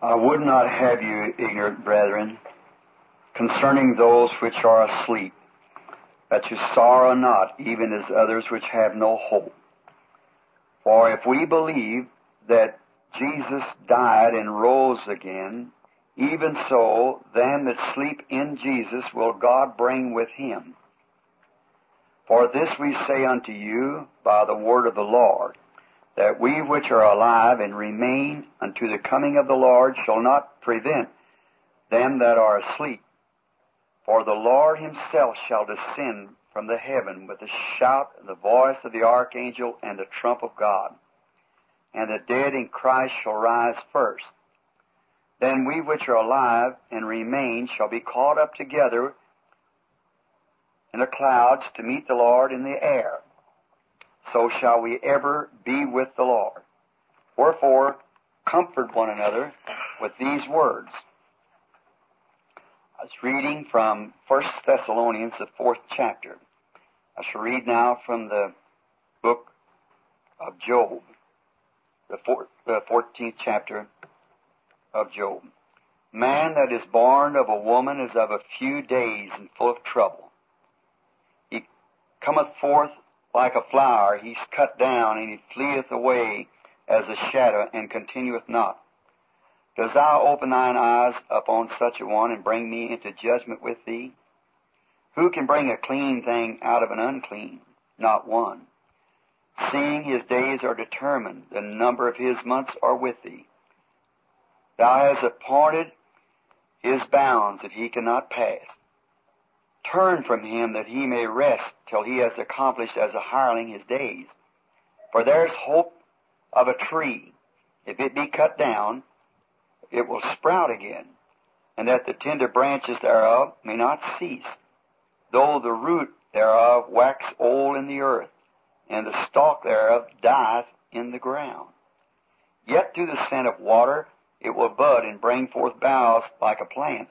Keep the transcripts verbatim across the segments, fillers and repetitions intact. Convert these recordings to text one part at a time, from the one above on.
I would not have you ignorant, brethren, concerning those which are asleep, that you sorrow not, even as others which have no hope. For if we believe that Jesus died and rose again, even so, them that sleep in Jesus will God bring with him. For this we say unto you by the word of the Lord, that we which are alive and remain unto the coming of the Lord shall not prevent them that are asleep. For the Lord himself shall descend from the heaven with a shout, and the voice of the archangel, and the trump of God. And the dead in Christ shall rise first. Then we which are alive and remain shall be caught up together in the clouds to meet the Lord in the air. So shall we ever be with the Lord. Wherefore, comfort one another with these words. I was reading from First Thessalonians, the fourth chapter. I shall read now from the book of Job, the, four, the fourteenth chapter of Job. Man that is born of a woman is of a few days and full of trouble. He cometh forth like a flower, he's cut down, and he fleeth away as a shadow, and continueth not. Dost thou open thine eyes upon such a one, and bring me into judgment with thee? Who can bring a clean thing out of an unclean? Not one. Seeing his days are determined, the number of his months are with thee. Thou hast appointed his bounds that he cannot pass. Turn from him that he may rest till he has accomplished as a hireling his days. For there is hope of a tree. If it be cut down, it will sprout again, and that the tender branches thereof may not cease, though the root thereof wax old in the earth, and the stalk thereof dieth in the ground. Yet to the scent of water it will bud and bring forth boughs like a plant.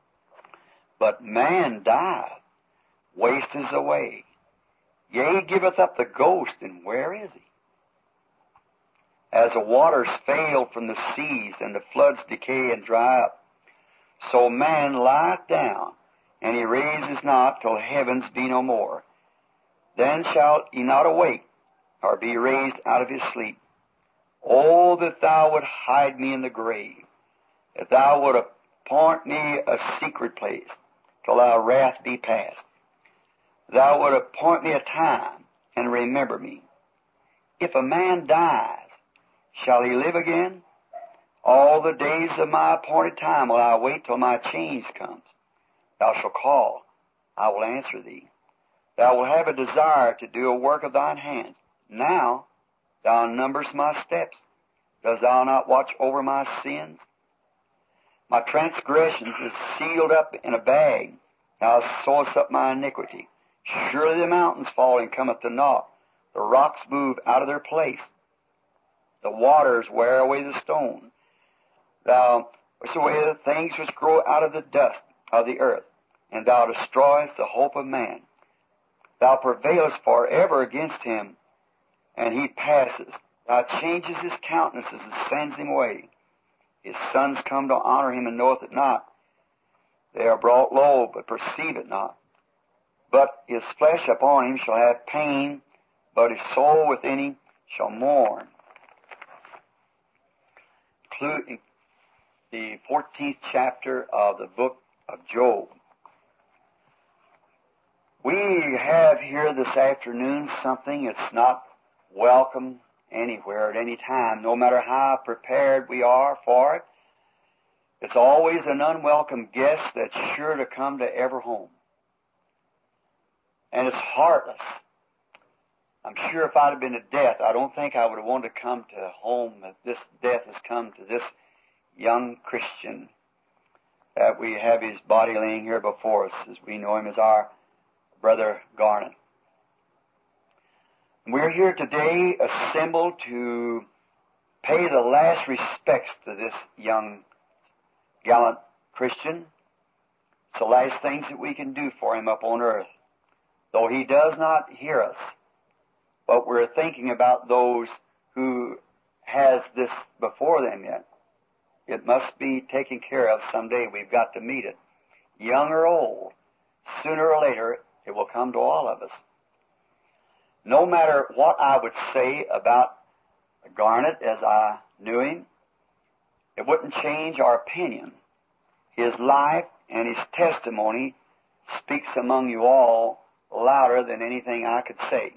But man dieth, wasteth away. Yea, giveth up the ghost, and where is he? As the waters fail from the seas, and the floods decay and dry up, so man lieth down, and he raises not till heavens be no more. Then shall he not awake, or be raised out of his sleep. Oh, that thou would hide me in the grave, that thou would appoint me a secret place, till thy wrath be past. Thou would appoint me a time, and remember me. If a man dies, shall he live again? All the days of my appointed time will I wait till my change comes. Thou shalt call, I will answer thee. Thou wilt have a desire to do a work of thine hands. Now thou numberest my steps. Dost thou not watch over my sins? My transgressions is sealed up in a bag. Thou sewest up my iniquity. Surely the mountains fall and cometh to naught. The rocks move out of their place. The waters wear away the stone. Thou washest away the things which grow out of the dust of the earth, and thou destroyest the hope of man. Thou prevailest forever against him, and he passes. Thou changes his countenances and sends him away. His sons come to honor him, and knoweth it not. They are brought low, but perceive it not. But his flesh upon him shall have pain, but his soul within him shall mourn. Including the fourteenth chapter of the book of Job. We have here this afternoon something that's not welcome anywhere at any time, no matter how prepared we are for it. It's always an unwelcome guest that's sure to come to every home. And it's heartless. I'm sure if I'd have been to death, I don't think I would have wanted to come to a home that this death has come to this young Christian, that we have his body laying here before us as we know him as our Brother Garnet. We're here today assembled to pay the last respects to this young, gallant Christian. It's the last things that we can do for him up on earth. Though he does not hear us, but we're thinking about those who has this before them yet. It must be taken care of someday. We've got to meet it. Young or old, sooner or later, it will come to all of us. No matter what I would say about Garnet as I knew him, it wouldn't change our opinion. His life and his testimony speaks among you all louder than anything I could say.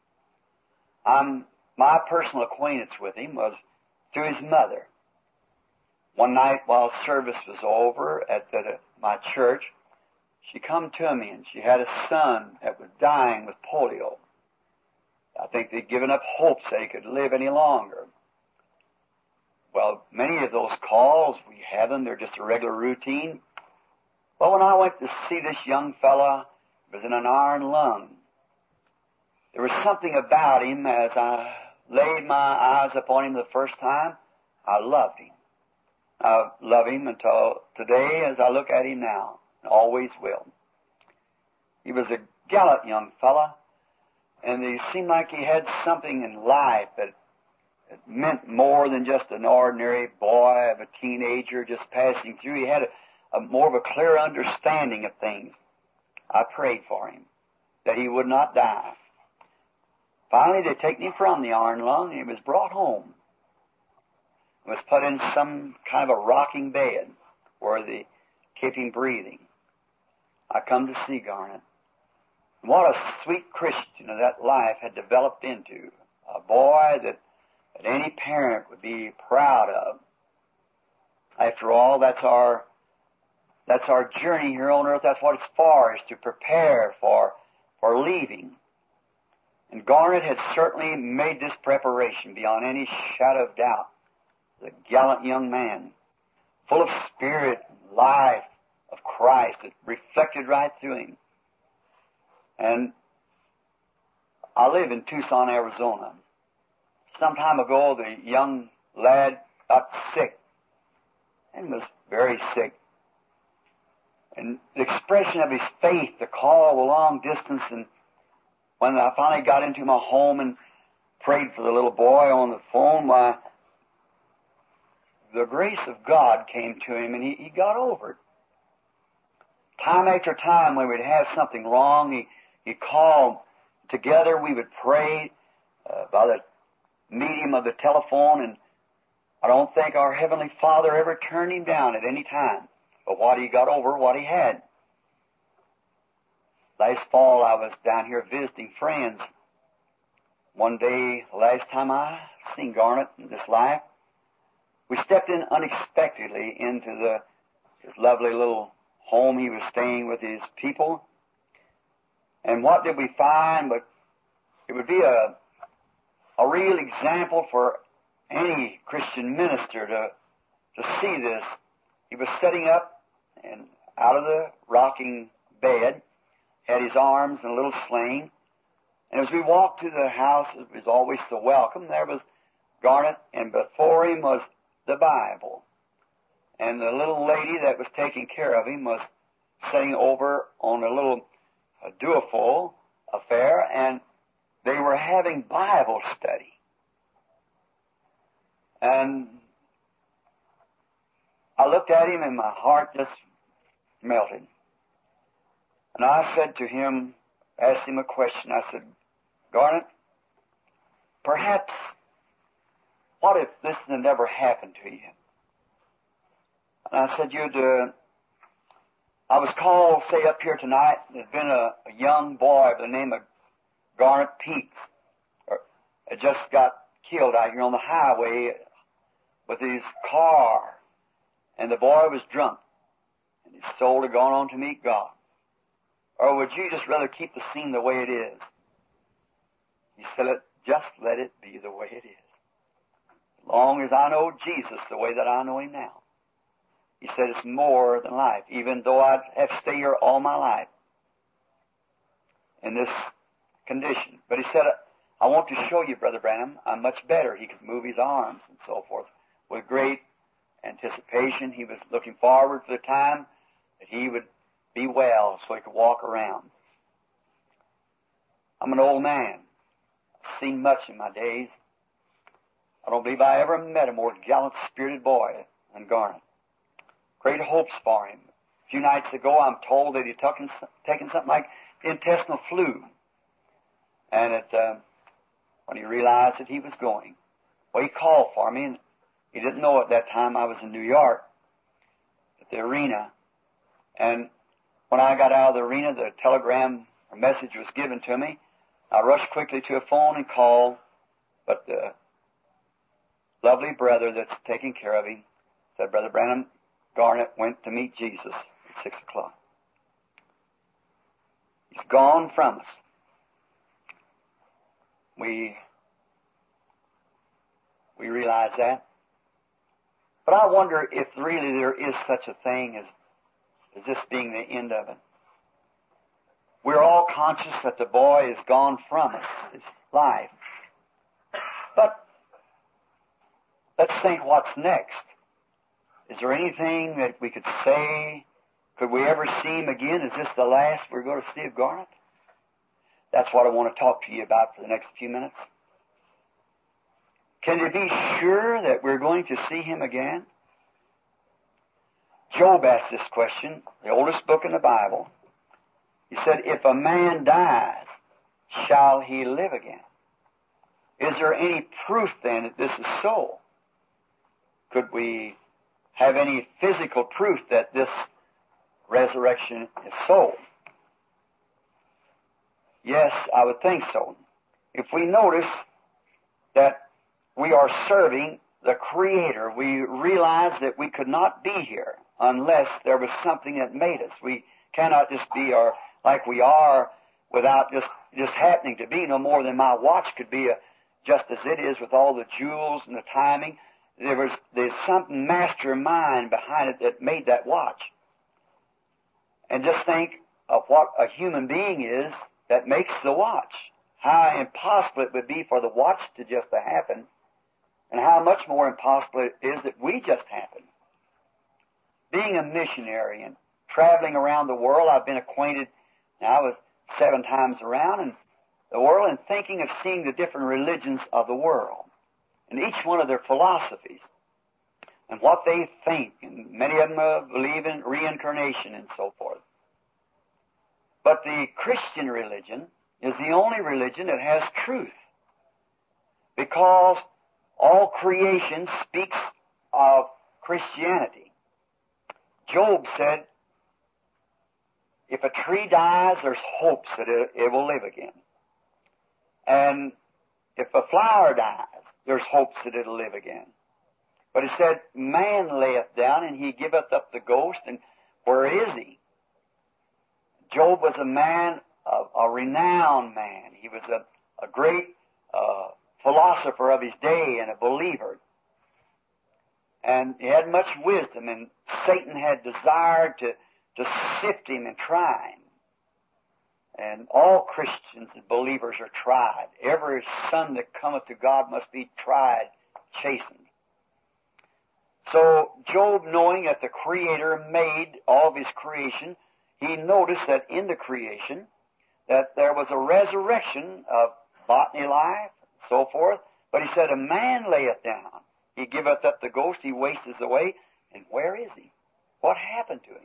I'm, my personal acquaintance with him was through his mother. One night while service was over at the, my church, she come to me and she had a son that was dying with polio. I think they'd given up hopes that he could live any longer. Well, many of those calls, we have them, they're just a regular routine. But when I went to see this young fella, he was in an iron lung. There was something about him as I laid my eyes upon him the first time, I loved him. I love him until today as I look at him now, and always will. He was a gallant young fella, and he seemed like he had something in life that it meant more than just an ordinary boy of a teenager just passing through. He had a, a more of a clear understanding of things. I prayed for him, that he would not die. Finally, they taken him from the iron lung, and he was brought home. He was put in some kind of a rocking bed where they kept him breathing. I come to see Garnet. What a sweet Christian that life had developed into. A boy that that any parent would be proud of. After all, that's our that's our journey here on earth. That's what it's for, is to prepare for for leaving. And Garnet had certainly made this preparation beyond any shadow of doubt. The gallant young man, full of spirit and life of Christ, that reflected right through him. And I live in Tucson, Arizona. Some time ago, the young lad got sick and was very sick. And the expression of his faith, the call the long distance, and when I finally got into my home and prayed for the little boy on the phone, why, the grace of God came to him and he, he got over it. Time after time when we'd have something wrong, he, he called. Together we would pray uh, by the medium of the telephone, and I don't think our Heavenly Father ever turned him down at any time. But what he got over, what he had. Last fall I was down here visiting friends. One day, last time I seen Garnet in this life, we stepped in unexpectedly into the his lovely little home he was staying with his people. And what did we find? But it would be a a real example for any Christian minister to to see this. He was sitting up and out of the rocking bed, had his arms in a little sling, and as we walked to the house, it was always so welcome. There was Garnet, and before him was the Bible. And the little lady that was taking care of him was sitting over on a little a duophone affair, and they were having Bible study. And I looked at him and my heart just melted. And I said to him, asked him a question. I said, Garnet, perhaps, what if this had never happened to you? And I said, you'd, uh, I was called, say, up here tonight. There's been a, a young boy by the name of Garnet Peaks, or, had just got killed out here on the highway with his car. And the boy was drunk, and his soul had gone on to meet God. Or would you just rather keep the scene the way it is? He said, just let it be the way it is. As long as I know Jesus the way that I know him now. He said, it's more than life, even though I'd have to stay here all my life in this condition. But he said, I want to show you, Brother Branham, I'm much better. He could move his arms and so forth. With great anticipation, he was looking forward to the time that he would be well so he could walk around. I'm an old man. I've seen much in my days. I don't believe I ever met a more gallant-spirited boy and Garnet. Great hopes for him. A few nights ago, I'm told that he'd taken, taken something like the intestinal flu. And it, uh, when he realized that he was going, well, he called for me, and he didn't know at that time I was in New York at the arena. And when I got out of the arena, the telegram or message was given to me. I rushed quickly to a phone and called, but the lovely brother that's taking care of him said, Brother Branham, Garnet went to meet Jesus at six o'clock. He's gone from us. We we realize that. But I wonder if really there is such a thing as, as this being the end of it. We're all conscious that the boy is gone from us, his life. But let's think what's next. Is there anything that we could say? Could we ever see him again? Is this the last we're going to see of Garnet? That's what I want to talk to you about for the next few minutes. Can you be sure that we're going to see him again? Job asked this question, the oldest book in the Bible. He said, if a man dies, shall he live again? Is there any proof then that this is so? Could we have any physical proof that this resurrection is so? Yes, I would think so. If we notice that we are serving the Creator, we realize that we could not be here unless there was something that made us. We cannot just be our, like we are without just, just happening to be, no more than my watch could be a, just as it is with all the jewels and the timing. There was, there's some mastermind behind it that made that watch. And just think of what a human being is that makes the watch. How impossible it would be for the watch to just to happen, and how much more impossible it is that we just happen. Being a missionary and traveling around the world, I've been acquainted now with seven times around in the world and thinking of seeing the different religions of the world and each one of their philosophies and what they think. And many of them uh, believe in reincarnation and so forth. But the Christian religion is the only religion that has truth, because all creation speaks of Christianity. Job said, if a tree dies, there's hopes that it, it will live again. And if a flower dies, there's hopes that it'll live again. But he said, man layeth down, and he giveth up the ghost, and where is he? Job was a man, a, a renowned man. He was a, a great uh, philosopher of his day and a believer. And he had much wisdom, and Satan had desired to, to sift him and try him. And all Christians and believers are tried. Every son that cometh to God must be tried, chastened. So Job, knowing that the Creator made all of his creation, he noticed that in the creation that there was a resurrection of botany life, and so forth. But he said, a man layeth down. He giveth up the ghost, he wasteth away. And where is he? What happened to him?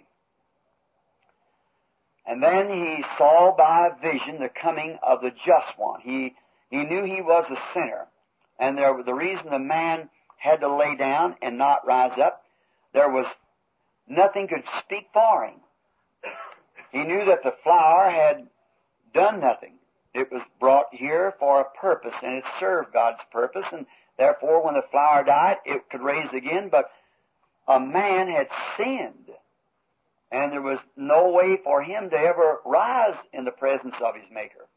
And then he saw by vision the coming of the just one. He, he knew he was a sinner. And there, the reason the man had to lay down and not rise up, there was nothing could speak for him. He knew that the flower had done nothing. It was brought here for a purpose, and it served God's purpose, and therefore when the flower died, it could raise again, but a man had sinned, and there was no way for him to ever rise in the presence of his Maker.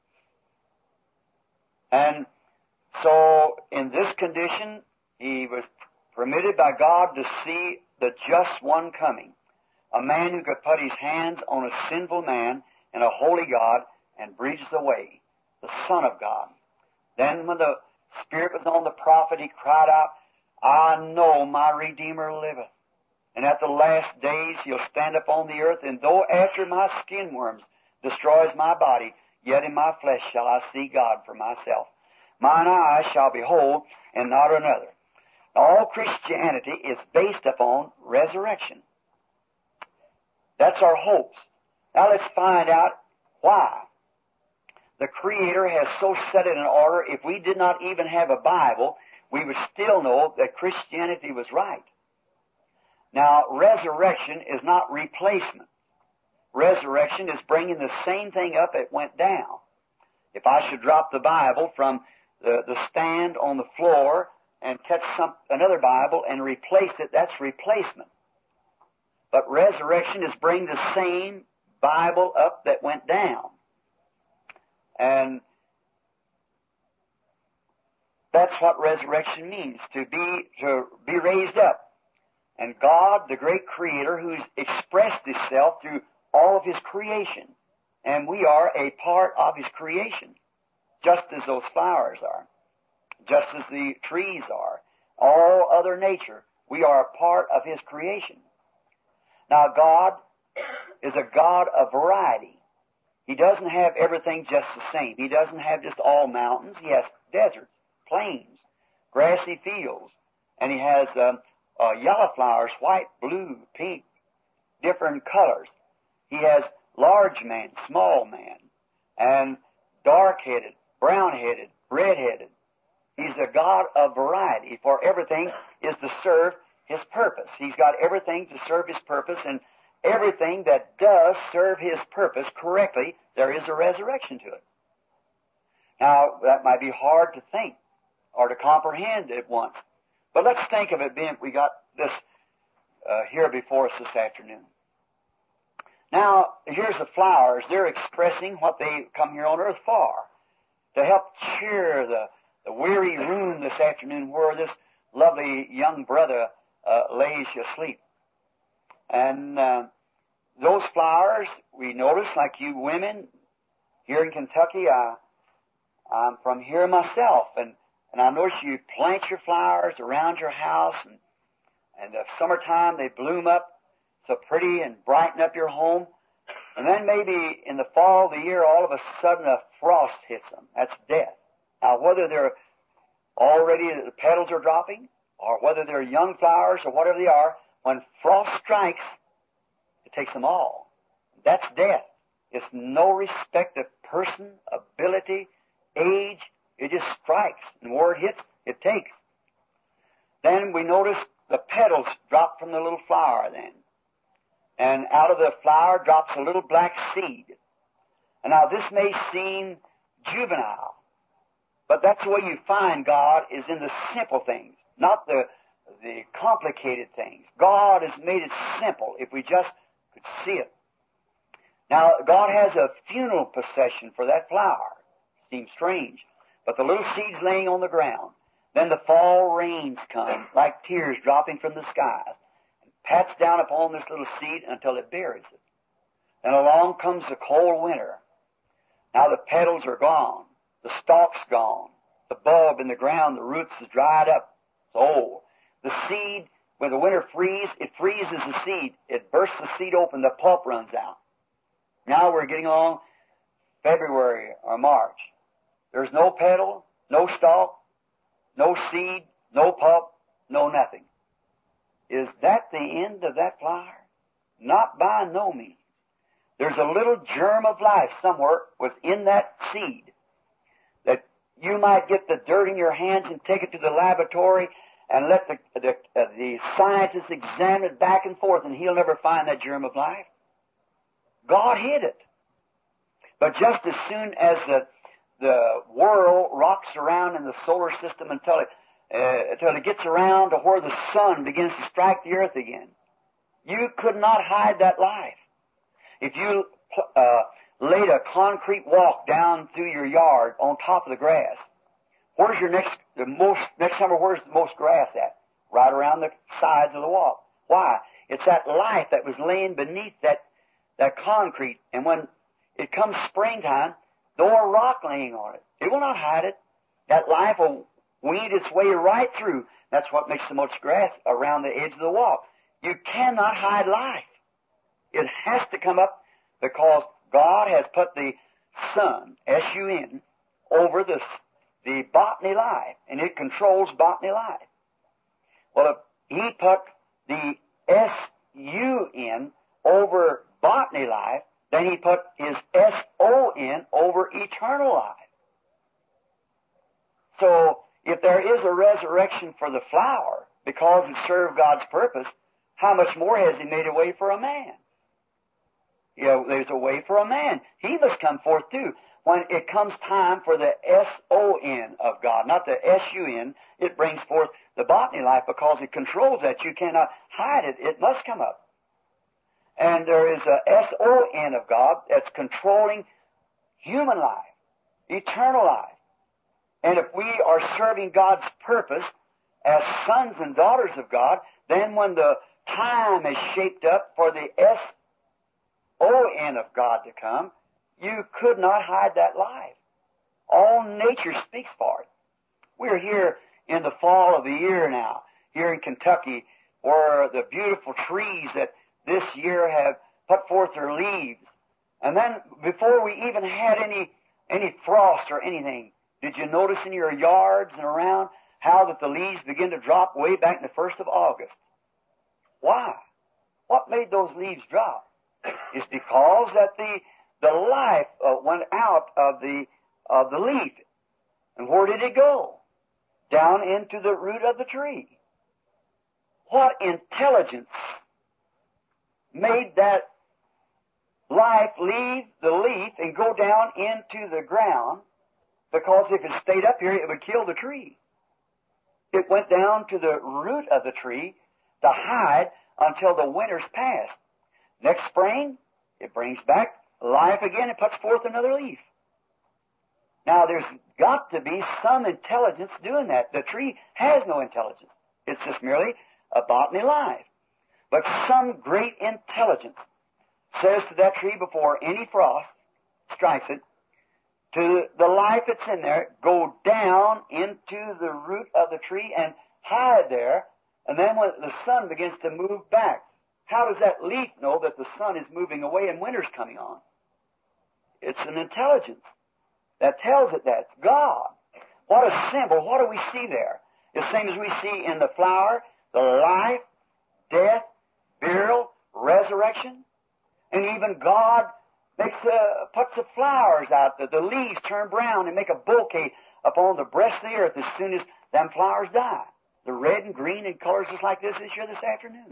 And so in this condition, he was permitted by God to see the just one coming, a man who could put his hands on a sinful man and a holy God and bridge the way, the Son of God. Then when the Spirit was on the prophet, he cried out, I know my Redeemer liveth. And at the last days he'll stand upon the earth, and though after my skin worms destroys my body, yet in my flesh shall I see God for myself. Mine eyes shall behold, and not another. All Christianity is based upon resurrection. That's our hopes. Now let's find out why. The Creator has so set it in order, if we did not even have a Bible, we would still know that Christianity was right. Now, resurrection is not replacement. Resurrection is bringing the same thing up it went down. If I should drop the Bible from the, the stand on the floor and catch some, another Bible and replace it, that's replacement. But resurrection is bringing the same Bible up that went down. And that's what resurrection means, to be, to be raised up. And God, the great Creator, who's expressed Himself through all of His creation, and we are a part of His creation, just as those flowers are, just as the trees are, all other nature, we are a part of His creation. Now, God is a God of variety. He doesn't have everything just the same. He doesn't have just all mountains. He has deserts, plains, grassy fields, and He has um, uh, yellow flowers, white, blue, pink, different colors. He has large man, small man, and dark-headed, brown-headed, red-headed. He's a God of variety, for everything is to serve His purpose. He's got everything to serve His purpose, and everything that does serve His purpose correctly, there is a resurrection to it. Now, that might be hard to think or to comprehend at once, but let's think of it being, we got this uh, here before us this afternoon. Now, here's the flowers. They're expressing what they come here on earth for, to help cheer the, the weary room this afternoon where this lovely young brother uh, lays asleep. And uh, those flowers, we notice, like you women here in Kentucky, I, I'm from here myself, and, and I notice you plant your flowers around your house, and, and the summertime they bloom up so pretty and brighten up your home. And then maybe in the fall of the year, all of a sudden a frost hits them. That's death. Now, whether they're already, the petals are dropping, or whether they're young flowers or whatever they are, when frost strikes, it takes them all. That's death. It's no respect of person, ability, age. It just strikes. And where it hits, it takes. Then we notice the petals drop from the little flower then. And out of the flower drops a little black seed. And now this may seem juvenile, but that's the way you find God, is in the simple things, not the the complicated things. God has made it simple if we just could see it. Now, God has a funeral procession for that flower. Seems strange. But the little seed's laying on the ground. Then the fall rains come like tears dropping from the skies, and pats down upon this little seed until it buries it. Then along comes the cold winter. Now the petals are gone. The stalk's gone. The bulb in the ground, the roots is dried up. It's old. The seed, when the winter freezes, it freezes the seed. It bursts the seed open, the pulp runs out. Now we're getting along February or March. There's no petal, no stalk, no seed, no pulp, no nothing. Is that the end of that flower? Not by no means. There's a little germ of life somewhere within that seed that you might get the dirt in your hands and take it to the laboratory and let the, the, uh, the scientists examine it back and forth, and he'll never find that germ of life. God hid it. But just as soon as the, the world rocks around in the solar system until it, uh, until it gets around to where the sun begins to strike the earth again, you could not hide that life. If you uh, laid a concrete walk down through your yard on top of the grass, where's your next, the most, next summer, where's the most grass at? Right around the sides of the walk. Why? It's that life that was laying beneath that, that concrete. And when it comes springtime, there'll a rock laying on it. It will not hide it. That life will weed its way right through. That's what makes the most grass around the edge of the walk. You cannot hide life. It has to come up because God has put the sun, S U N, over the, the botany life, and it controls botany life. Well, if he put the S U N over botany life, then he put his S O N over eternal life. So, if there is a resurrection for the flower, because it served God's purpose, how much more has he made a way for a man? You know, there's a way for a man. He must come forth too. When it comes time for the S O N of God, not the S U N, it brings forth the botany life because it controls that. You cannot hide it. It must come up. And there is a S O N of God that's controlling human life, eternal life. And if we are serving God's purpose as sons and daughters of God, then when the time is shaped up for the S O N of God to come, you could not hide that life. All nature speaks for it. We're here in the fall of the year now, here in Kentucky, where the beautiful trees that this year have put forth their leaves. And then before we even had any any frost or anything, did you notice in your yards and around how that the leaves begin to drop way back in the first of August? Why? What made those leaves drop? It's because that the the life uh, went out of the of the leaf. And where did it go? Down into the root of the tree. What intelligence made that life leave the leaf and go down into the ground? Because if it stayed up here, it would kill the tree. It went down to the root of the tree to hide until the winter's passed. Next spring, it brings back life again and puts forth another leaf. Now, there's got to be some intelligence doing that. The tree has no intelligence. It's just merely a botany life. But some great intelligence says to that tree before any frost strikes it, to the life that's in there, go down into the root of the tree and hide there, and then when the sun begins to move back, how does that leaf know that the sun is moving away and winter's coming on? It's an intelligence that tells it that. It's God. What a symbol. What do we see there? The same as we see in the flower, the life, death, burial, resurrection, and even God makes uh, puts the flowers out, the, the leaves turn brown and make a bouquet upon the breast of the earth as soon as them flowers die. The red and green in colors just like this is here this afternoon.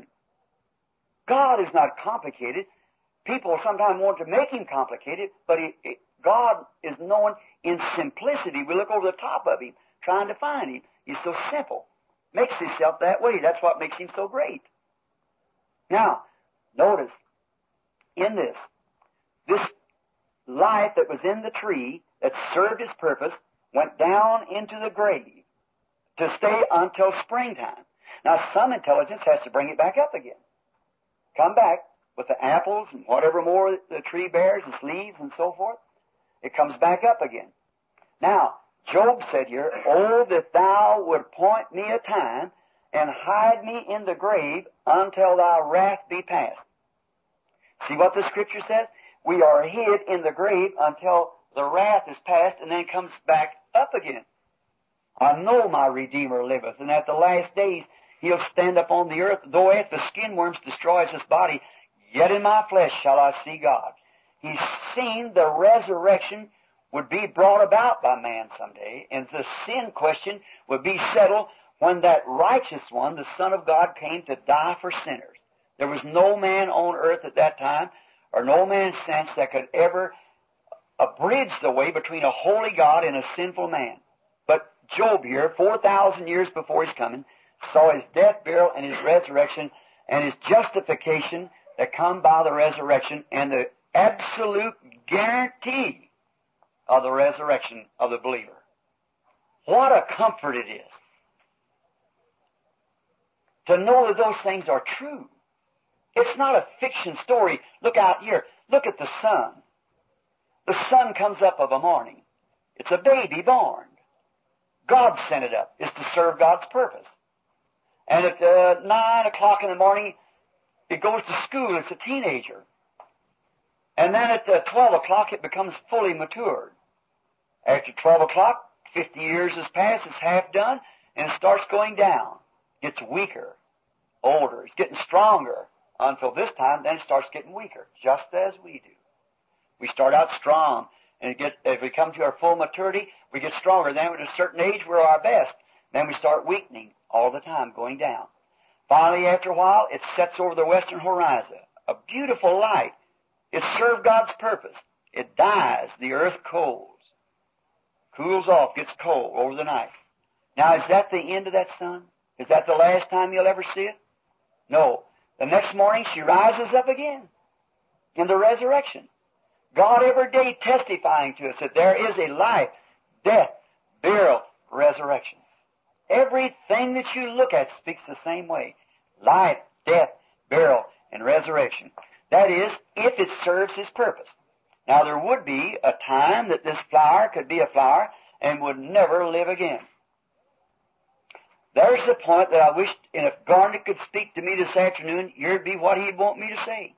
God is not complicated. People sometimes want to make Him complicated, but he, he, God is known in simplicity. We look over the top of Him, trying to find Him. He's so simple. Makes Himself that way. That's what makes Him so great. Now, notice, in this, this life that was in the tree that served its purpose went down into the grave to stay until springtime. Now, some intelligence has to bring it back up again. Come back with the apples and whatever more the tree bears, its leaves and so forth. It comes back up again. Now, Job said here, "Oh, that thou would point me a time and hide me in the grave until thy wrath be past." See what the Scripture says? We are hid in the grave until the wrath is past and then comes back up again. I know my Redeemer liveth, and at the last days He'll stand up on the earth. Though if the skin worms destroys His body, yet in my flesh shall I see God. He's seen the resurrection would be brought about by man someday, and the sin question would be settled when that righteous one, the Son of God, came to die for sinners. There was no man on earth at that time, or no man since, that could ever bridge the way between a holy God and a sinful man. But Job here, four thousand years before his coming, saw his death, burial, and his resurrection, and his justification that come by the resurrection, and the absolute guarantee of the resurrection of the believer. What a comfort it is to know that those things are true. It's not a fiction story. Look out here. Look at the sun. The sun comes up of a morning. It's a baby born. God sent it up. It's to serve God's purpose. And at uh, nine o'clock in the morning, it goes to school. It's a teenager. And then at uh, twelve o'clock, it becomes fully matured. After twelve o'clock, fifty years has passed. It's half done, and it starts going down. gets weaker, older. It's getting stronger until this time, then it starts getting weaker, just as we do. We start out strong, and it gets, if we come to our full maturity, we get stronger. Then at a certain age, we're our best. Then we start weakening all the time, going down. Finally, after a while, it sets over the western horizon. A beautiful light. It served God's purpose. It dies. The earth cools. Cools off, gets cold over the night. Now, is that the end of that sun? Is that the last time you'll ever see it? No. The next morning, she rises up again in the resurrection. God every day testifying to us that there is a life, death, burial, resurrection. Everything that you look at speaks the same way. Life, death, burial, and resurrection. That is, if it serves His purpose. Now, there would be a time that this flower could be a flower and would never live again. There's the point that I wish, and if Garnet could speak to me this afternoon, here'd be what he'd want me to say.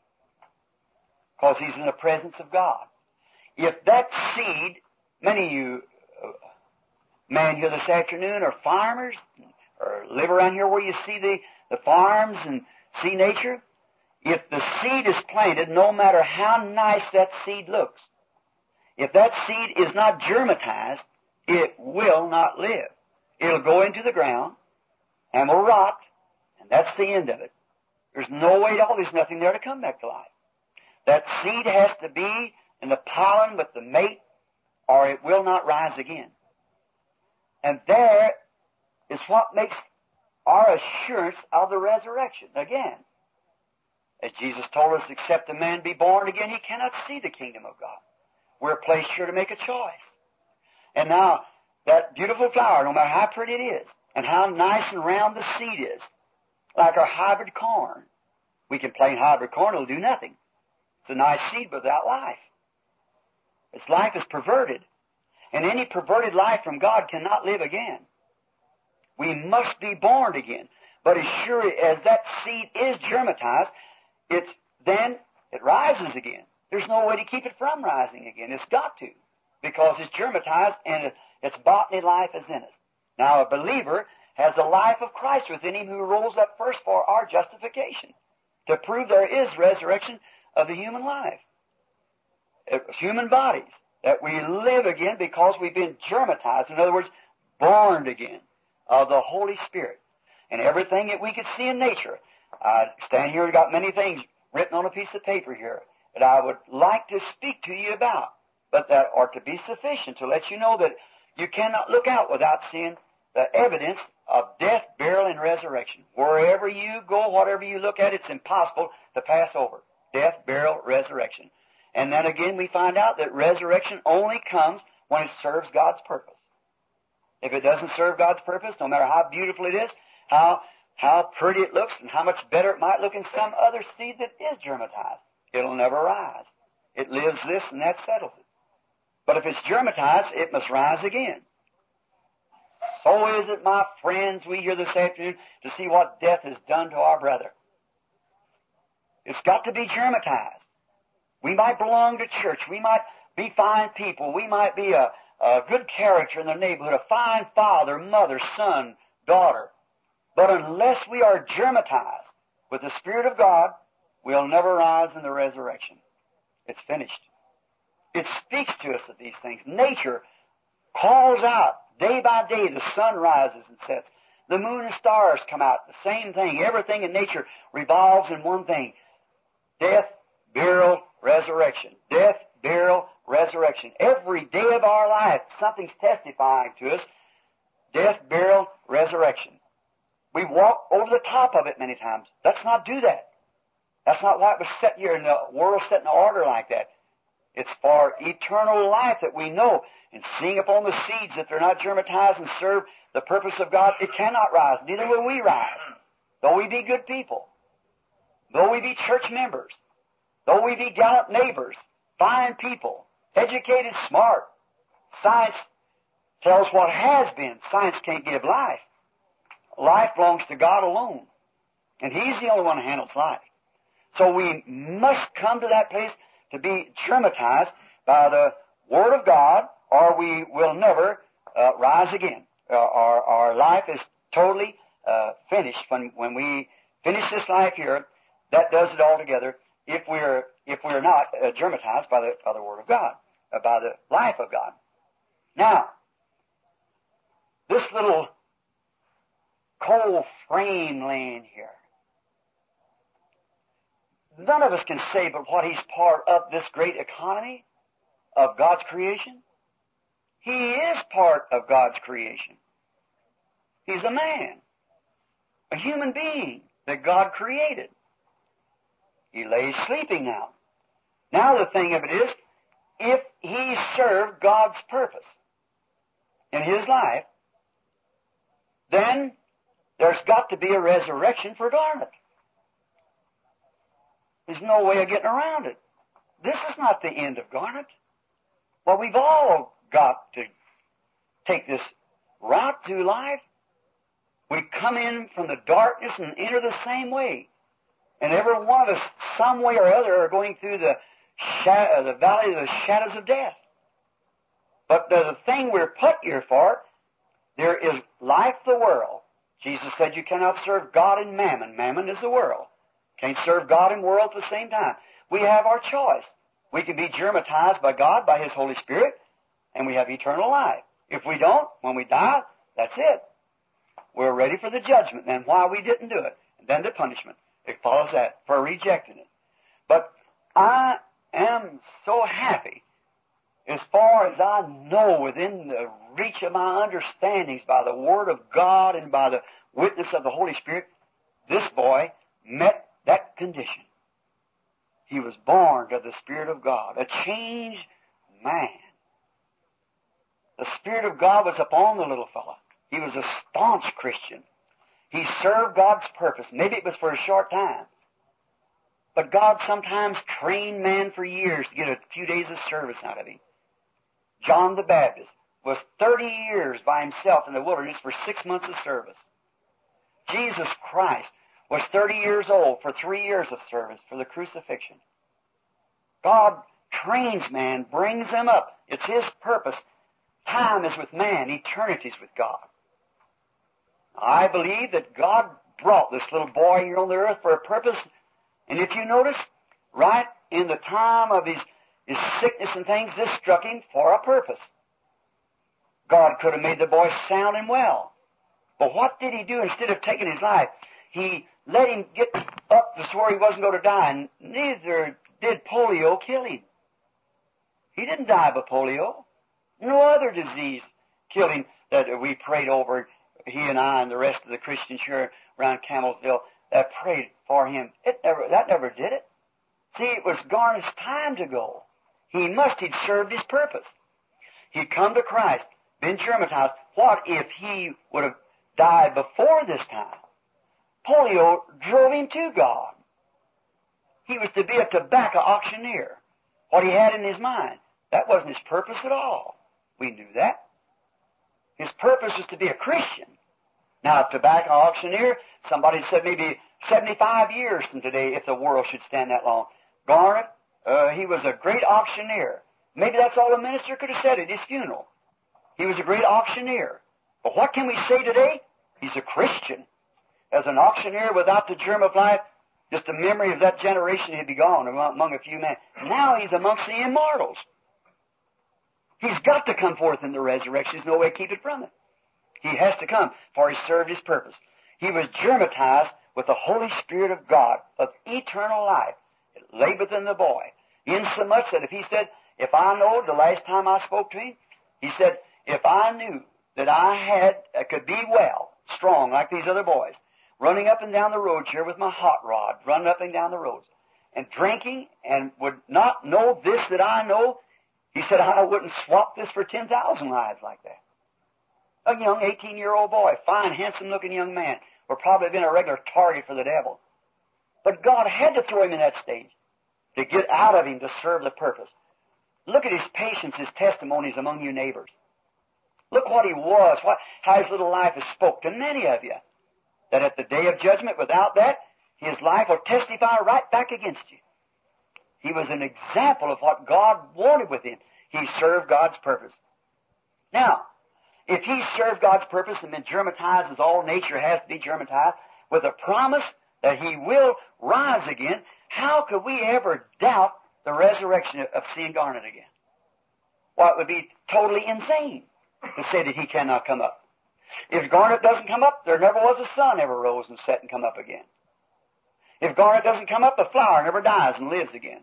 Because he's in the presence of God. If that seed, many of you uh, men here this afternoon are farmers, or live around here where you see the, the farms and see nature, if the seed is planted, no matter how nice that seed looks, if that seed is not germatized, it will not live. It'll go into the ground and will rot, and that's the end of it. There's no way at all. There's nothing there to come back to life. That seed has to be in the pollen with the mate, or it will not rise again. And there is what makes our assurance of the resurrection. Again, as Jesus told us, except a man be born again, he cannot see the kingdom of God. We're placed here to make a choice. And now, that beautiful flower, no matter how pretty it is, and how nice and round the seed is, like our hybrid corn. We can plant hybrid corn, it'll do nothing. It's a nice seed without life. Its life is perverted. And any perverted life from God cannot live again. We must be born again. But as sure as that seed is germatized, it's, then it rises again. There's no way to keep it from rising again. It's got to. Because it's germatized and it, its botany life is in it. Now, a believer has the life of Christ within him who rose up first for our justification, to prove there is resurrection of the human life, human bodies, that we live again because we've been germatized. In other words, born again of the Holy Spirit. And everything that we could see in nature. I stand here and got many things written on a piece of paper here that I would like to speak to you about, but that are to be sufficient to let you know that you cannot look out without seeing the evidence of death, burial, and resurrection. Wherever you go, whatever you look at, it's impossible to pass over. Death, burial, resurrection. And then again, we find out that resurrection only comes when it serves God's purpose. If it doesn't serve God's purpose, no matter how beautiful it is, how, how pretty it looks, and how much better it might look in some other seed that is germatized, it'll never rise. It lives this, and that settles it. But if it's germatized, it must rise again. So is it, my friends, we here this afternoon to see what death has done to our brother. It's got to be germatized. We might belong to church. We might be fine people. We might be a, a good character in the neighborhood, a fine father, mother, son, daughter. But unless we are germatized with the Spirit of God, we'll never rise in the resurrection. It's finished. It speaks to us of these things. Nature calls out day by day. The sun rises and sets. The moon and stars come out. The same thing. Everything in nature revolves in one thing. Death, burial, resurrection. Death, burial, resurrection. Every day of our life, something's testifying to us. Death, burial, resurrection. We walk over the top of it many times. Let's not do that. That's not why it was set here in the world set in order like that. It's for eternal life that we know. And seeing upon the seeds that they're not germatized and serve the purpose of God, it cannot rise. Neither will we rise. Though we be good people. Though we be church members. Though we be gallant neighbors. Fine people. Educated, smart. Science tells what has been. Science can't give life. Life belongs to God alone. And He's the only one who handles life. So we must come to that place to be germatized by the Word of God, or we will never uh, rise again. Uh, our, our life is totally uh, finished, when, when we finish this life here, that does it altogether, if we're, if we're not uh, germatized by the, by the Word of God, uh, by the life of God. Now, this little cold frame laying here, none of us can say but what he's part of this great economy of God's creation. He is part of God's creation. He's a man, a human being that God created. He lays sleeping now. Now the thing of it is, if he served God's purpose in his life, then there's got to be a resurrection for Garnet. There's no way of getting around it. This is not the end of Garnet. Well, we've all got to take this route through life. We come in from the darkness and enter the same way. And every one of us, some way or other, are going through the, shadow, the valley of the shadows of death. But the, the thing we're put here for, there is life, the world. Jesus said you cannot serve God and mammon. Mammon is the world. Can't serve God and world at the same time. We have our choice. We can be germatized by God, by His Holy Spirit, and we have eternal life. If we don't, when we die, that's it. We're ready for the judgment, and why we didn't do it. And then the punishment. It follows that, for rejecting it. But I am so happy, as far as I know, within the reach of my understandings, by the Word of God and by the witness of the Holy Spirit, this boy met that condition. He was born of the Spirit of God, a changed man. The Spirit of God was upon the little fellow. He was a staunch Christian. He served God's purpose. Maybe it was for a short time. But God sometimes trained man for years to get a few days of service out of him. John the Baptist was thirty years by himself in the wilderness for six months of service. Jesus Christ was thirty years old for three years of service for the crucifixion. God trains man, brings him up. It's His purpose. Time is with man, eternity is with God. I believe that God brought this little boy here on the earth for a purpose. And if you notice, right in the time of his, his sickness and things, this struck him for a purpose. God could have made the boy sound and well. But what did He do instead of taking his life? He let him get up to where he wasn't going to die, and neither did polio kill him. He didn't die by polio. No other disease killed him that we prayed over, he and I and the rest of the Christians here around Campbellsville that prayed for him. It never, that never did it. See, it was Garnet's time to go. He must have served his purpose. He'd come to Christ, been germatized. What if he would have died before this time? Polio drove him to God. He was to be a tobacco auctioneer. What he had in his mind, that wasn't his purpose at all. We knew that. His purpose was to be a Christian. Now, a tobacco auctioneer, somebody said maybe seventy-five years from today, if the world should stand that long. Garnet, uh, he was a great auctioneer. Maybe that's all the minister could have said at his funeral. He was a great auctioneer. But what can we say today? He's a Christian. As an auctioneer without the germ of life, just a memory of that generation, he'd be gone among a few men. Now he's amongst the immortals. He's got to come forth in the resurrection. There's no way to keep it from it. He has to come, for he served his purpose. He was germatized with the Holy Spirit of God, of eternal life. It lay within the boy. Insomuch that if he said, if I know the last time I spoke to him, he said, if I knew that I had, I could be well, strong, like these other boys, running up and down the roads here with my hot rod, running up and down the roads, and drinking, and would not know this that I know, he said, I wouldn't swap this for ten thousand lives like that. A young eighteen-year-old boy, fine, handsome-looking young man, would probably have been a regular target for the devil. But God had to throw him in that stage to get out of him to serve the purpose. Look at his patience, his testimonies among you neighbors. Look what he was, what, how his little life has spoke to many of you. That at the day of judgment, without that, his life will testify right back against you. He was an example of what God wanted with him. He served God's purpose. Now, If he served God's purpose and been germatized as all nature has to be germatized, with a promise that he will rise again, how could we ever doubt the resurrection of seeing Garnet again? Well, it would be totally insane to say that he cannot come up. If Garnet doesn't come up, there never was a sun ever rose and set and come up again. If Garnet doesn't come up, the flower never dies and lives again.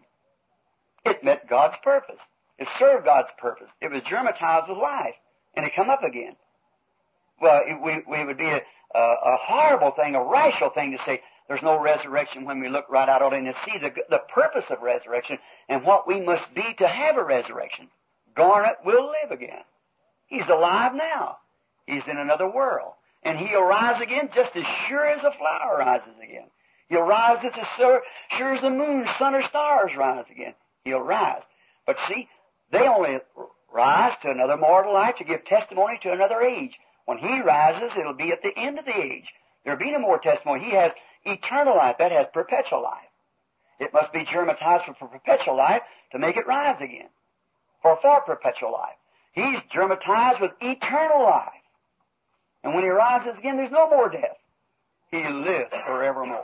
It met God's purpose. It served God's purpose. It was germatized with life, and it come up again. Well, it, we, we would be a, a, a horrible thing, a rational thing to say there's no resurrection when we look right out on it and see the, the purpose of resurrection and what we must be to have a resurrection. Garnet will live again. He's alive now. He's in another world. And he'll rise again just as sure as a flower rises again. He'll rise just as sure as the moon, sun, or stars rise again. He'll rise. But see, they only rise to another mortal life to give testimony to another age. When he rises, it'll be at the end of the age. There'll be no more testimony. He has eternal life. That has perpetual life. It must be germatized for, for perpetual life to make it rise again. For, for perpetual life. He's germatized with eternal life. And when he rises again, there's no more death. He lives forevermore.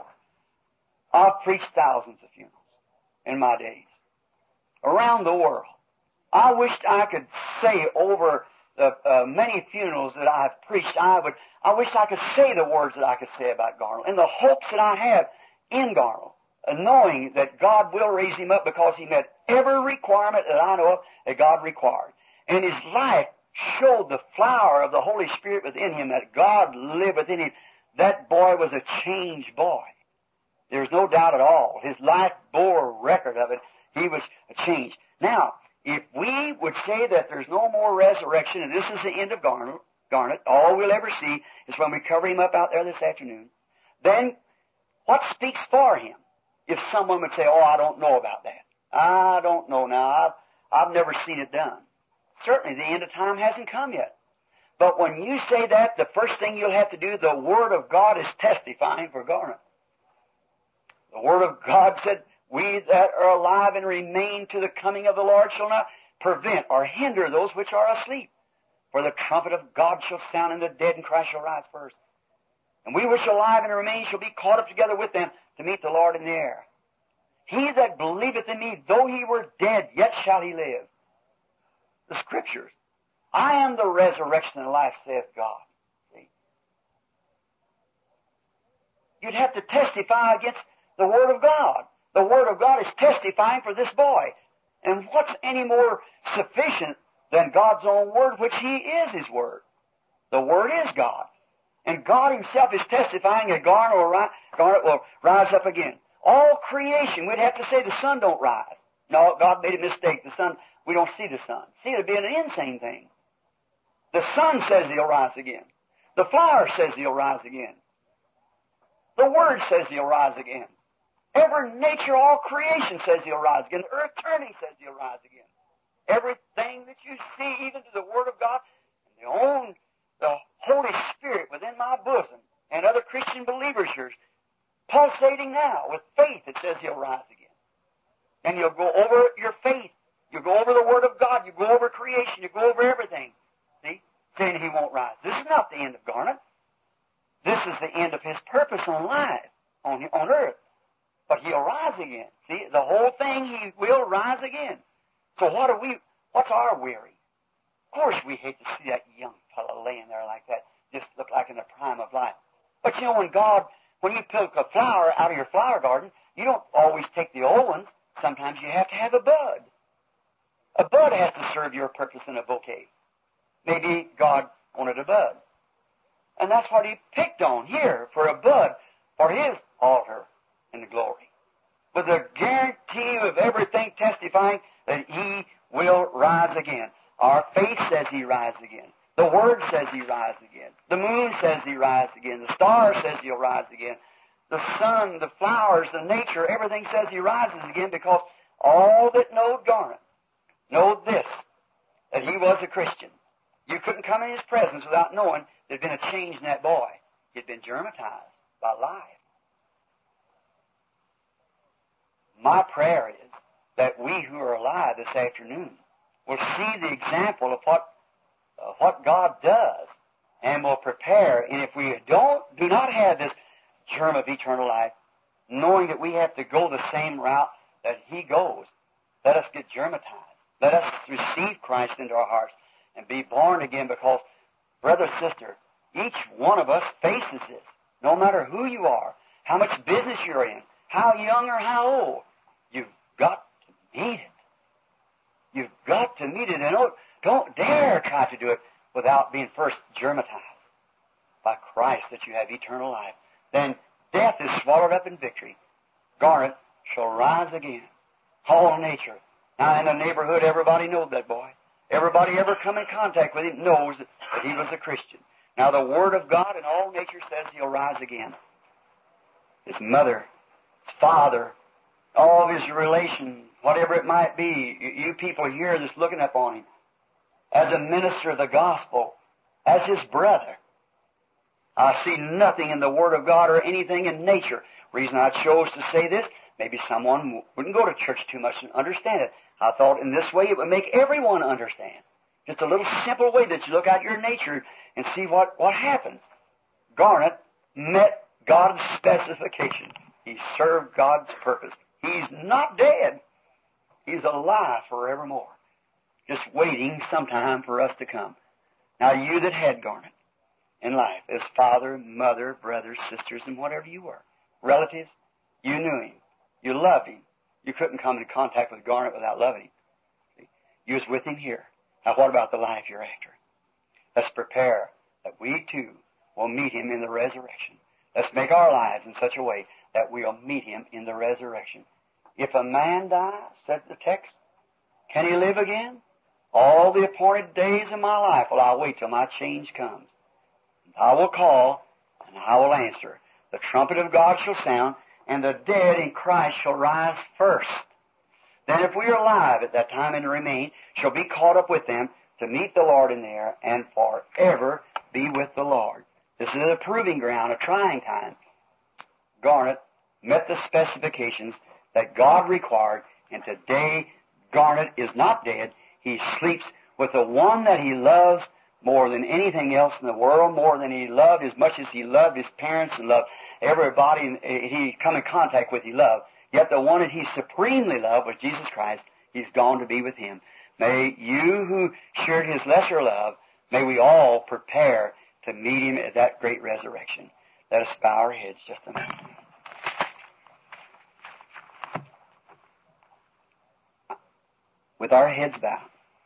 I've preached thousands of funerals in my days. Around the world. I wished I could say over the uh, many funerals that I've preached, I would, I wish I could say the words that I could say about Garnell, and the hopes that I have in Garnell, and knowing that God will raise him up because he met every requirement that I know of that God required. And his life showed the flower of the Holy Spirit within him, that God lived within him. That boy was a changed boy. There's no doubt at all. His life bore a record of it. He was a change. Now, if we would say that there's no more resurrection, and this is the end of Garnet, Garnet, all we'll ever see is when we cover him up out there this afternoon, then what speaks for him? If someone would say, oh, I don't know about that. I don't know now. I've, I've never seen it done. Certainly, the end of time hasn't come yet. But when you say that, the first thing you'll have to do, the Word of God is testifying for Garnet. The Word of God said, we that are alive and remain to the coming of the Lord shall not prevent or hinder those which are asleep. For the trumpet of God shall sound, and the dead in Christ shall rise first. And we which are alive and remain shall be caught up together with them to meet the Lord in the air. He that believeth in me, though he were dead, yet shall he live. The Scriptures. I am the resurrection and life, saith God. See? You'd have to testify against the Word of God. The Word of God is testifying for this boy. And what's any more sufficient than God's own Word, which He is His Word? The Word is God. And God Himself is testifying that Garnet will, rise, Garnet will rise up again. All creation, we'd have to say the sun don't rise. No, God made a mistake. The sun, we don't see the sun. See, it would be an insane thing. The sun says He'll rise again. The flower says He'll rise again. The Word says He'll rise again. Every nature, all creation says He'll rise again. The earth turning says He'll rise again. Everything that you see, even to the Word of God, and the own, the Holy Spirit within my bosom, and other Christian believers here, pulsating now with faith that says He'll rise again. And you'll go over your faith. You go over the Word of God. You go over creation. You go over everything. See? Saying He won't rise. This is not the end of Garnet. This is the end of His purpose on life, on, on earth. But He'll rise again. See? The whole thing, He will rise again. So what are we, what's our weary? Of course we hate to see that young fellow laying there like that, just look like in the prime of life. But you know, when God, when you pick a flower out of your flower garden, you don't always take the old ones. Sometimes you have to have a bud. A bud has to serve your purpose in a bouquet. Maybe God wanted a bud. And that's what He picked on here, for a bud, for His altar in the glory. With a guarantee of everything testifying that He will rise again. Our faith says He rises again. The Word says He rises again. The moon says He rises again. The star says He'll rise again. The sun, the flowers, the nature, everything says He rises again, because all that knowed Garnet know this, that he was a Christian. You couldn't come in His presence without knowing there'd been a change in that boy. He'd been germatized by life. My prayer is that we who are alive this afternoon will see the example of what uh, what God does and will prepare. And if we don't, do not have this germ of eternal life, knowing that we have to go the same route that He goes, let us get germatized. Let us receive Christ into our hearts and be born again, because, brother, sister, each one of us faces this. No matter who you are, how much business you're in, how young or how old, you've got to meet it. You've got to meet it. And don't, don't dare try to do it without being first germatized by Christ, that you have eternal life. Then death is swallowed up in victory. Garnet shall rise again. All nature. Now, in the neighborhood, everybody knows that boy. Everybody ever come in contact with him knows that he was a Christian. Now, the Word of God in all nature says he'll rise again. His mother, his father, all of his relation, whatever it might be, you people here that's looking up on him, as a minister of the gospel, as his brother. I see nothing in the Word of God or anything in nature. Reason I chose to say this, maybe someone wouldn't go to church too much and understand it. I thought in this way it would make everyone understand. Just a little simple way that you look at your nature and see what, what happens. Garnet met God's specification. He served God's purpose. He's not dead. He's alive forevermore. Just waiting sometime for us to come. Now, you that had Garnet in life, as father, mother, brothers, sisters, and whatever you were, relatives, you knew him. You loved him. You couldn't come into contact with Garnet without loving him. See? You was with him here. Now, what about the life you're after? Let's prepare that we, too, will meet him in the resurrection. Let's make our lives in such a way that we'll meet him in the resurrection. If a man die, said the text, can he live again? All the appointed days of my life will I wait till my change comes. I will call, and I will answer. The trumpet of God shall sound, and the dead in Christ shall rise first. Then if we are alive at that time and remain, shall be caught up with them to meet the Lord in the air, and forever be with the Lord. This is a proving ground, a trying time. Garnet met the specifications that God required, and today Garnet is not dead. He sleeps with the one that he loves more than anything else in the world, more than he loved, as much as he loved his parents and loved everybody he come in contact with, he loved. Yet the one that he supremely loved was Jesus Christ. He's gone to be with him. May you who shared his lesser love, may we all prepare to meet him at that great resurrection. Let us bow our heads just a minute. With our heads bowed.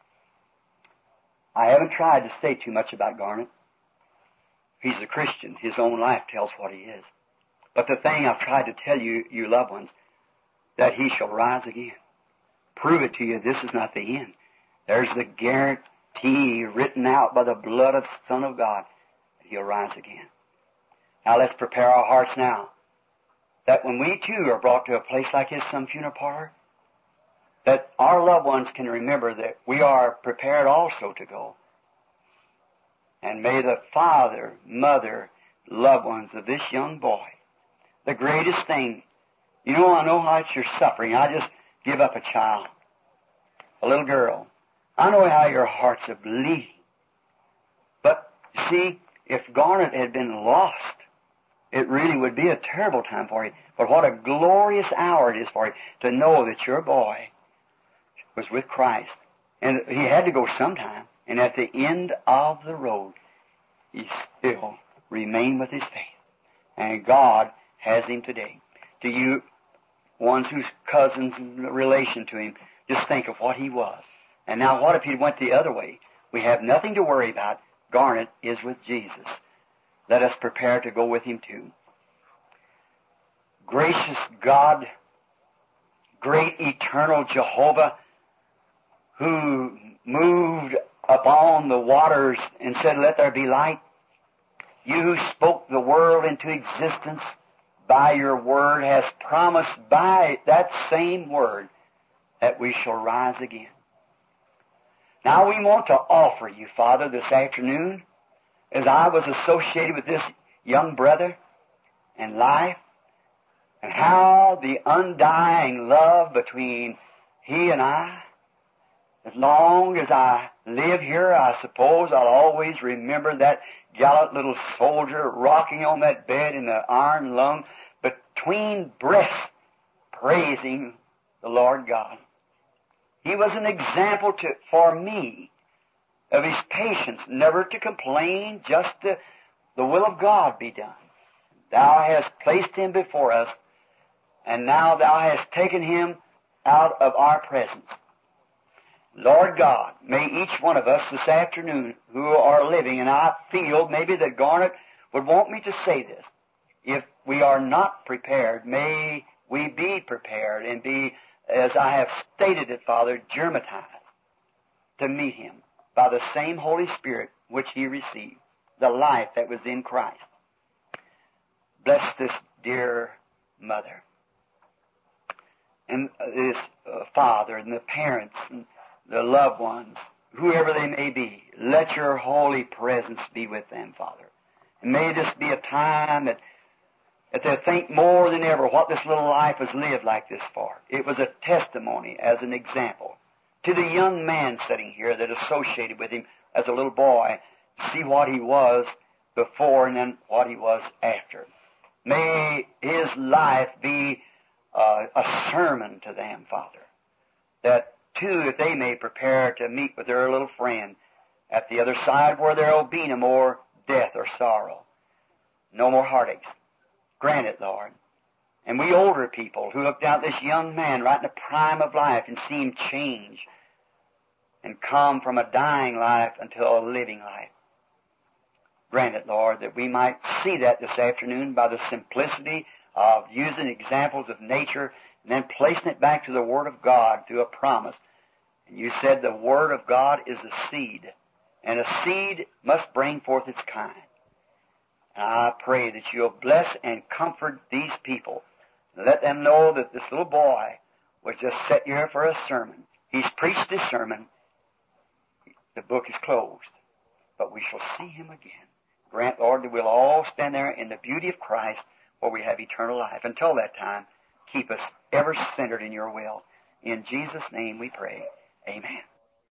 I haven't tried to say too much about Garnet. He's a Christian. His own life tells what he is. But the thing I've tried to tell you, you loved ones, that he shall rise again. Prove it to you, this is not the end. There's the guarantee written out by the blood of the Son of God that he'll rise again. Now let's prepare our hearts now, that when we too are brought to a place like this, some funeral parlor, that our loved ones can remember that we are prepared also to go. And may the father, mother, loved ones of this young boy, the greatest thing, you know, I know how much you're suffering. I just give up a child, a little girl. I know how your hearts are bleeding. But, see, if Garnet had been lost, it really would be a terrible time for you. But what a glorious hour it is for you to know that your boy was with Christ. And he had to go sometime. And at the end of the road, he still remained with his faith. And God has him today. To you, ones whose cousins in relation to him, just think of what he was. And now what if he went the other way? We have nothing to worry about. Garnet is with Jesus. Let us prepare to go with him too. Gracious God, great eternal Jehovah, who moved upon the waters and said, let there be light. You who spoke the world into existence by your word has promised by that same word that we shall rise again. Now we want to offer you, Father, this afternoon, as I was associated with this young brother and life, and how the undying love between he and I, As long as I live here, I suppose I'll always remember that gallant little soldier rocking on that bed in the iron lung between breaths, praising the Lord God. He was an example to, for me of His patience, never to complain, just to, the will of God be done. Thou hast placed Him before us, and now Thou hast taken Him out of our presence. Lord God, may each one of us this afternoon who are living, and I feel maybe that Garnet would want me to say this, if we are not prepared, may we be prepared and be, as I have stated it, Father, germatized to meet Him by the same Holy Spirit which He received, the life that was in Christ. Bless this dear mother and this uh, father and the parents and the loved ones, whoever they may be. Let Your holy presence be with them, Father. And may this be a time that, that they think more than ever what this little life was lived like this for. It was a testimony as an example to the young man sitting here that associated with him as a little boy, see what he was before and then what he was after. May his life be uh, a sermon to them, Father, that too, if they may prepare to meet with their little friend at the other side where there will be no more death or sorrow, no more heartaches. Grant it, Lord. And we older people who look down at this young man right in the prime of life and see him change and come from a dying life until a living life. Grant it, Lord, that we might see that this afternoon by the simplicity of using examples of nature and then placing it back to the Word of God through a promise. And You said the Word of God is a seed, and a seed must bring forth its kind. And I pray that You'll bless and comfort these people. Let them know that this little boy was just set here for a sermon. He's preached his sermon. The book is closed. But we shall see him again. Grant, Lord, that we'll all stand there in the beauty of Christ where we have eternal life. Until that time, keep us ever centered in Your will. In Jesus' name we pray. Amen.